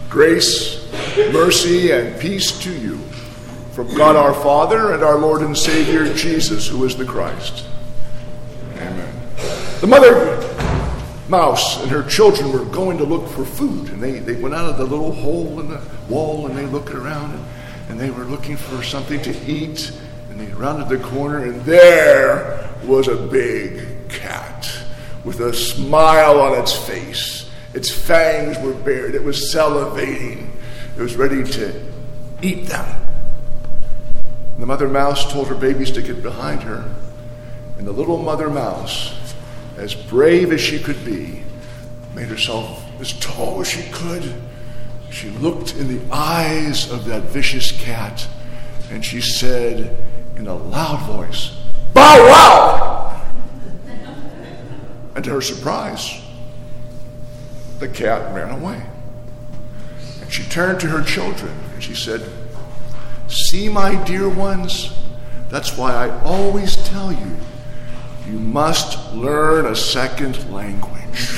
Grace, mercy, and peace to you from God our Father and our Lord and Savior Jesus, who is the Christ. Amen. The mother mouse and her children were going to look for food, and they went out of the little hole in the wall, and they looked around, and they were looking for something to eat, and they rounded the corner, and there was a big cat with a smile on its face. Its fangs were bared. It was salivating. It was ready to eat them. And the mother mouse told her babies to get behind her. And the little mother mouse, as brave as she could be, made herself as tall as she could. She looked in the eyes of that vicious cat, and she said in a loud voice, "Bow wow!" And to her surprise, the cat ran away. And she turned to her children and she said, "See, my dear ones, that's why I always tell you, you must learn a second language."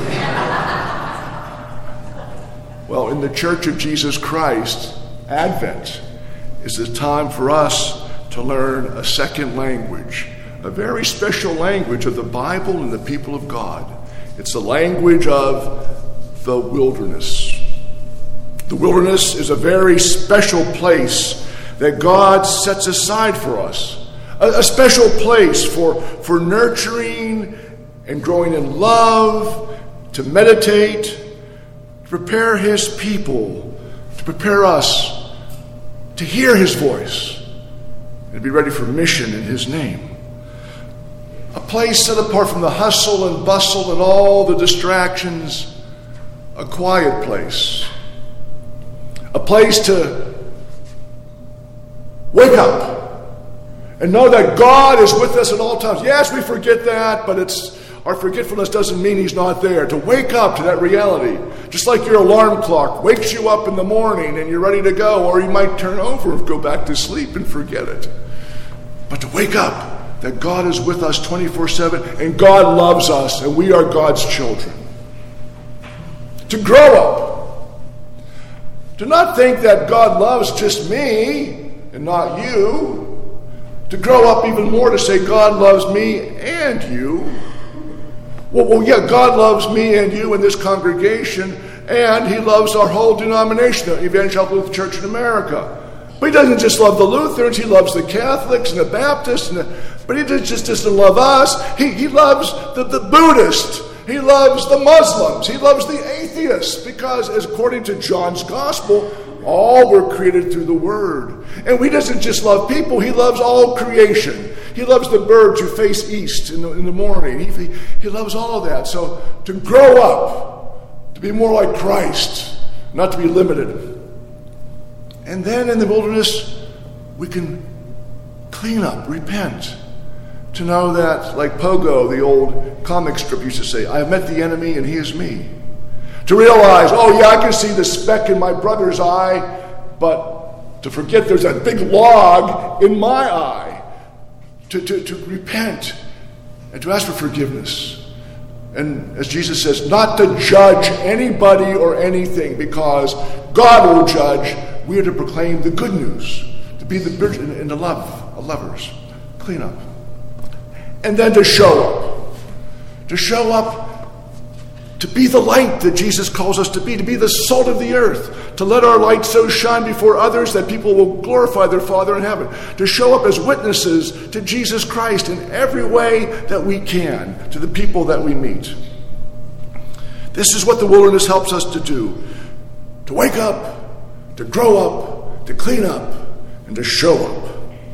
Well, in the Church of Jesus Christ, Advent is the time for us to learn a second language, a very special language of the Bible and the people of God. It's the language of the wilderness. The wilderness is a very special place that God sets aside for us. A special place for nurturing and growing in love, to meditate, to prepare His people, to prepare us to hear His voice and be ready for mission in His name. A place set apart from the hustle and bustle and all the distractions. A quiet place. A place to wake up and know that God is with us at all times. Yes, we forget that, but our forgetfulness doesn't mean He's not there. To wake up to that reality. Just like your alarm clock wakes you up in the morning and you're ready to go, or you might turn over and go back to sleep and forget it. But to wake up that God is with us 24/7 and God loves us and we are God's children. To grow up. To not think that God loves just me and not you. To grow up even more to say God loves me and you. Well, yeah, God loves me and you in this congregation, and He loves our whole denomination, the Evangelical Lutheran Church in America. But He doesn't just love the Lutherans, He loves the Catholics and the Baptists, but He just doesn't love us. He loves the Buddhists. He loves the Muslims. He loves the atheists, because as according to John's Gospel, all were created through the Word. And He doesn't just love people, He loves all creation. He loves the birds who face east in the morning. He loves all of that. So to grow up, to be more like Christ, not to be limited. And then in the wilderness, we can clean up, repent. To know that, like Pogo, the old comic strip used to say, I have met the enemy and he is me. To realize, oh yeah, I can see the speck in my brother's eye, but to forget there's a big log in my eye. To repent and to ask for forgiveness. And as Jesus says, not to judge anybody or anything, because God will judge. We are to proclaim the good news, to be the bridge and the love of lovers. Clean up. And then to show up. To show up to be the light that Jesus calls us to be the salt of the earth, to let our light so shine before others that people will glorify their Father in heaven, to show up as witnesses to Jesus Christ in every way that we can to the people that we meet. This is what the wilderness helps us to do, to wake up, to grow up, to clean up, and to show up.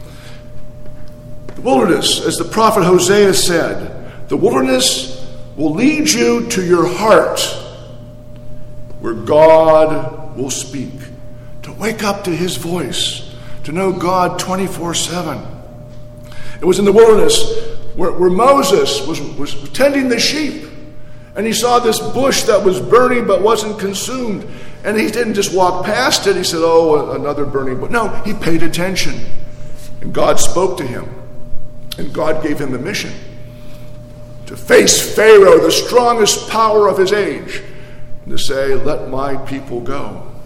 The wilderness, as the prophet Hosea said, the wilderness will lead you to your heart, where God will speak. To wake up to His voice, to know God 24/7. It was in the wilderness where Moses was tending the sheep, and he saw this bush that was burning but wasn't consumed. And he didn't just walk past it. He said, oh, another burning bush. No, he paid attention. And God spoke to him. And God gave him a mission. To face Pharaoh, the strongest power of his age, and to say, let my people go.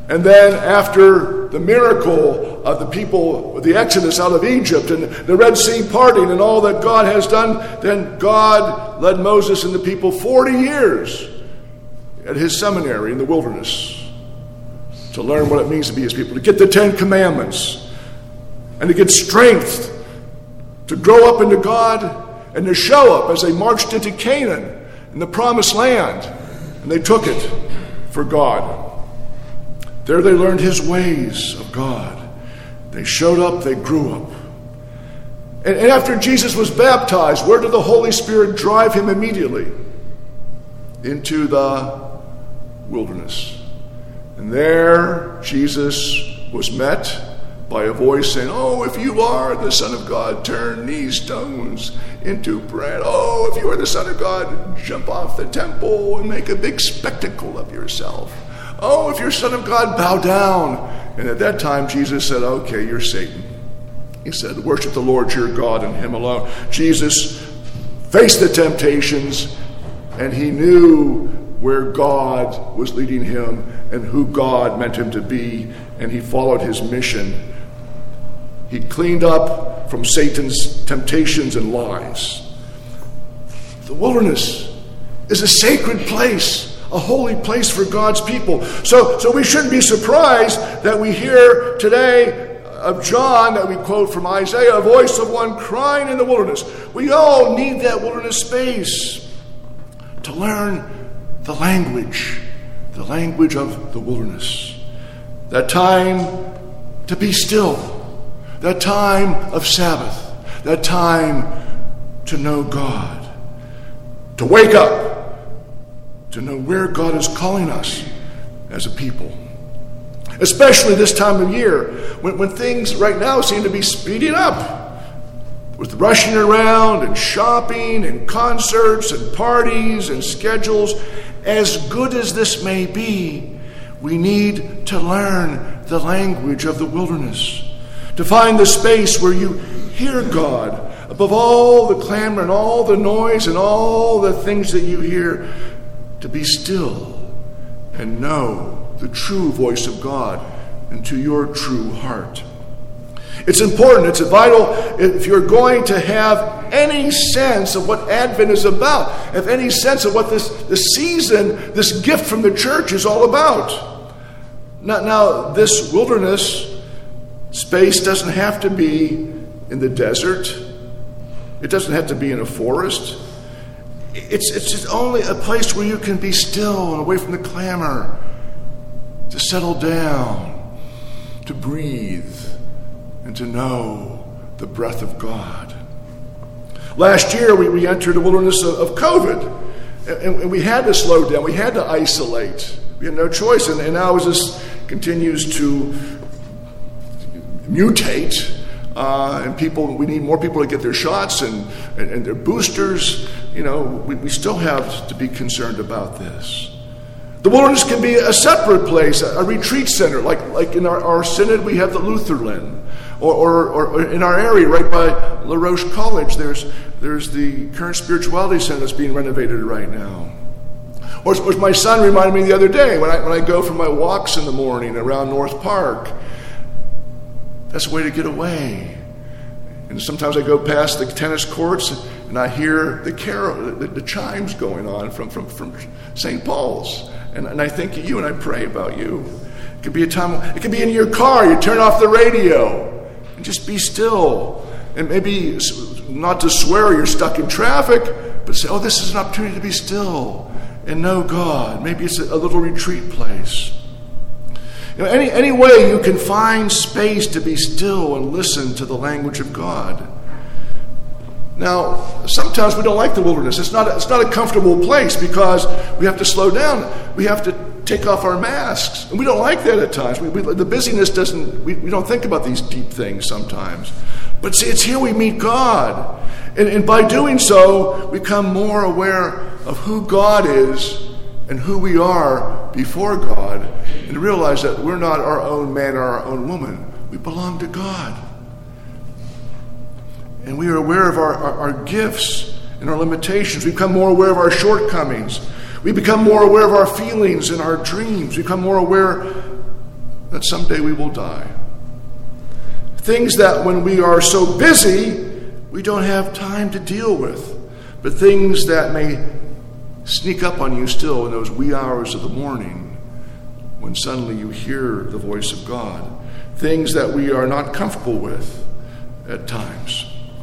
And then after the miracle of the people, the Exodus out of Egypt and the Red Sea parting and all that God has done, then God led Moses and the people 40 years at his seminary in the wilderness to learn what it means to be his people, to get the 10 Commandments and to get strength to grow up into God and to show up as they marched into Canaan in the promised land. And they took it for God. There they learned his ways of God. They showed up, they grew up. And after Jesus was baptized, where did the Holy Spirit drive him immediately? Into the wilderness. And there Jesus was met by a voice saying, "Oh, if you are the Son of God, turn these stones into bread. Oh, if you are the Son of God, jump off the temple and make a big spectacle of yourself. Oh, if you're Son of God, bow down." And at that time, Jesus said, "Okay, you're Satan." He said, "Worship the Lord your God and him alone." Jesus faced the temptations, and he knew where God was leading him and who God meant him to be, and he followed his mission. He cleaned up from Satan's temptations and lies. The wilderness is a sacred place, a holy place for God's people. So we shouldn't be surprised that we hear today of John, that we quote from Isaiah, a voice of one crying in the wilderness. We all need that wilderness space to learn the language of the wilderness. That time to be still. That time of Sabbath. That time to know God. To wake up. To know where God is calling us as a people. Especially this time of year, when things right now seem to be speeding up. With rushing around and shopping and concerts and parties and schedules. As good as this may be, we need to learn the language of the wilderness. To find the space where you hear God above all the clamor and all the noise and all the things that you hear. To be still and know the true voice of God into your true heart. It's important, it's vital if you're going to have any sense of what Advent is about, if any sense of what this season, this gift from the church is all about. Now, this wilderness space doesn't have to be in the desert. It doesn't have to be in a forest. It's just only a place where you can be still and away from the clamor, to settle down, to breathe, and to know the breath of God. Last year, we entered the wilderness of COVID, and we had to slow down. We had to isolate. We had no choice, and now as this continues to mutate, and we need more people to get their shots and their boosters. We still have to be concerned about this. The wilderness can be a separate place, a retreat center, like in our synod we have the Lutherland, or in our area right by La Roche College there's the current spirituality center that's being renovated right now. Or as my son reminded me the other day when I go for my walks in the morning around North Park. That's a way to get away. And sometimes I go past the tennis courts and I hear the chimes going on from St. Paul's. And I think of you and I pray about you. It could be a time, it could be in your car, you turn off the radio and just be still. And maybe not to swear you're stuck in traffic, but say, oh, this is an opportunity to be still and know God. Maybe it's a little retreat place. Any way you can find space to be still and listen to the language of God. Now, sometimes we don't like the wilderness. It's not a comfortable place because we have to slow down. We have to take off our masks. And we don't like that at times. The busyness we don't think about these deep things sometimes. But see, it's here we meet God. And by doing so, we become more aware of who God is and who we are before God, and realize that we're not our own man or our own woman. We belong to God. And we are aware of our gifts and our limitations. We become more aware of our shortcomings. We become more aware of our feelings and our dreams. We become more aware that someday we will die. Things that when we are so busy, we don't have time to deal with. But things that may sneak up on you still in those wee hours of the morning when suddenly you hear the voice of God. Things that we are not comfortable with at times.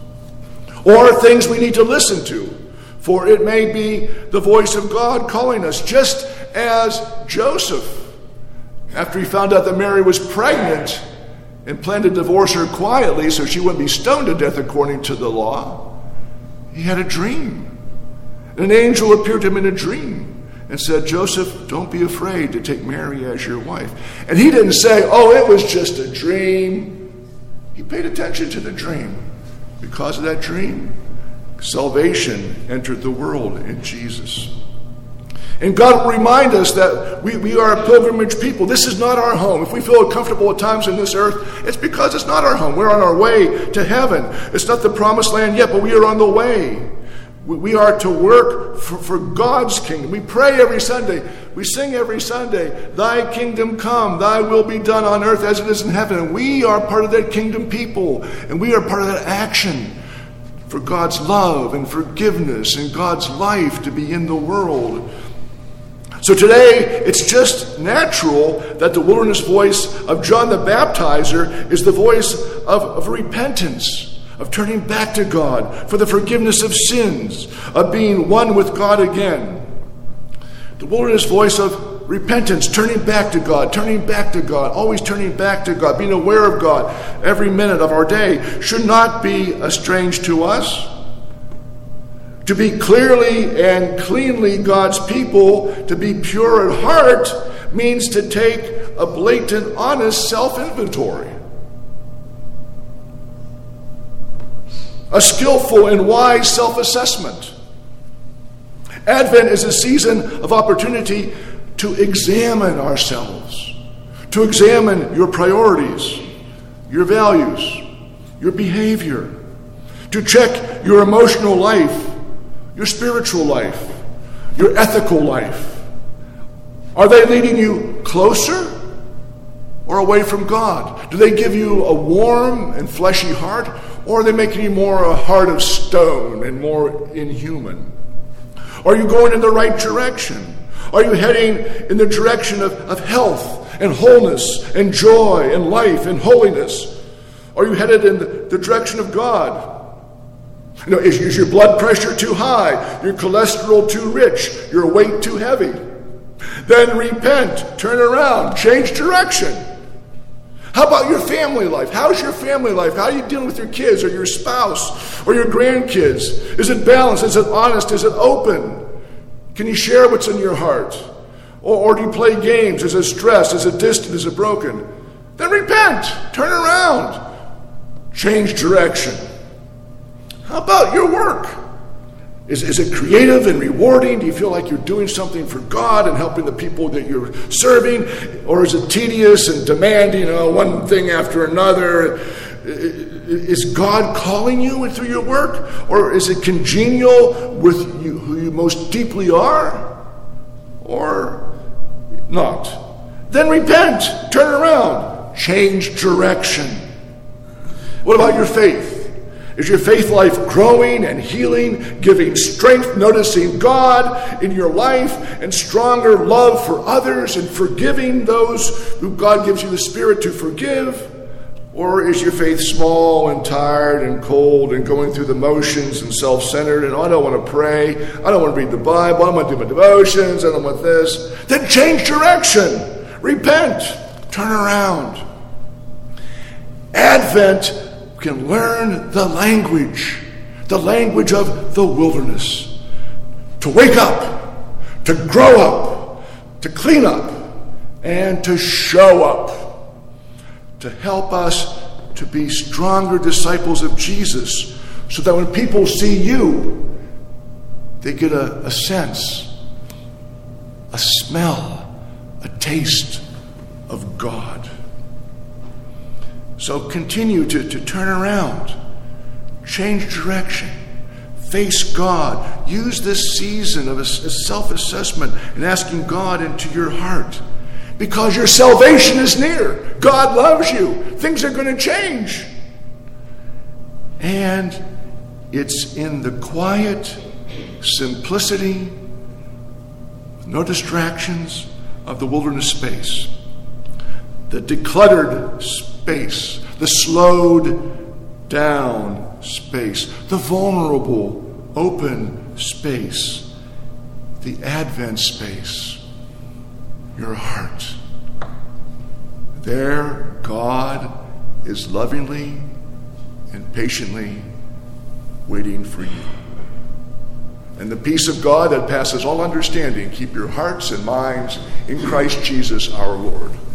Or things we need to listen to. For it may be the voice of God calling us, just as Joseph, after he found out that Mary was pregnant and planned to divorce her quietly so she wouldn't be stoned to death according to the law, he had a dream. An angel appeared to him in a dream and said, Joseph, don't be afraid to take Mary as your wife. And he didn't say, oh, it was just a dream. He paid attention to the dream. Because of that dream, salvation entered the world in Jesus. And God will remind us that we are a pilgrimage people. This is not our home. If we feel comfortable at times in this earth, it's because it's not our home. We're on our way to heaven. It's not the promised land yet, but we are on the way. We are to work for God's kingdom. We pray every Sunday. We sing every Sunday, Thy kingdom come, Thy will be done on earth as it is in heaven. And we are part of that kingdom people. And we are part of that action for God's love and forgiveness and God's life to be in the world. So today, it's just natural that the wilderness voice of John the Baptizer is the voice of repentance, of turning back to God for the forgiveness of sins, of being one with God again. The wilderness voice of repentance, turning back to God, always turning back to God, being aware of God every minute of our day should not be strange to us. To be clearly and cleanly God's people, to be pure at heart, means to take a blatant, honest self-inventory. A skillful and wise self-assessment. Advent is a season of opportunity to examine ourselves, to examine your priorities, your values, your behavior, to check your emotional life, your spiritual life, your ethical life. Are they leading you closer or away from God? Do they give you a warm and fleshy heart, or are they making you more a heart of stone and more inhuman? Are you going in the right direction? Are you heading in the direction of health and wholeness and joy and life and holiness? Are you headed in the direction of God? Is your blood pressure too high? Your cholesterol too rich? Your weight too heavy? Then repent, turn around, change direction. How about your family life? How's your family life? How are you dealing with your kids or your spouse or your grandkids? Is it balanced? Is it honest? Is it open? Can you share what's in your heart? Or do you play games? Is it stressed? Is it distant? Is it broken? Then repent, turn around, change direction. How about your work? Is it creative and rewarding? Do you feel like you're doing something for God and helping the people that you're serving? Or is it tedious and demanding, one thing after another? Is God calling you through your work? Or is it congenial with you, who you most deeply are? Or not? Then repent, turn around, change direction. What about your faith? Is your faith life growing and healing, giving strength, noticing God in your life, and stronger love for others and forgiving those who God gives you the Spirit to forgive? Or is your faith small and tired and cold and going through the motions and self-centered and I don't want to pray, I don't want to read the Bible, I don't want to do my devotions, I don't want this? Then change direction. Repent. Turn around. Advent can learn the language of the wilderness. To wake up, to grow up, to clean up, and to show up. To help us to be stronger disciples of Jesus, so that when people see you, they get a sense, a smell, a taste of God. So continue to turn around, change direction, face God. Use this season of a self-assessment and asking God into your heart Because your salvation is near. God loves you. Things are going to change. And it's in the quiet simplicity, no distractions of the wilderness space, the decluttered space, the slowed down space, the vulnerable, open space, the Advent space, your heart. There, God is lovingly and patiently waiting for you. And the peace of God that passes all understanding, keep your hearts and minds in Christ Jesus our Lord.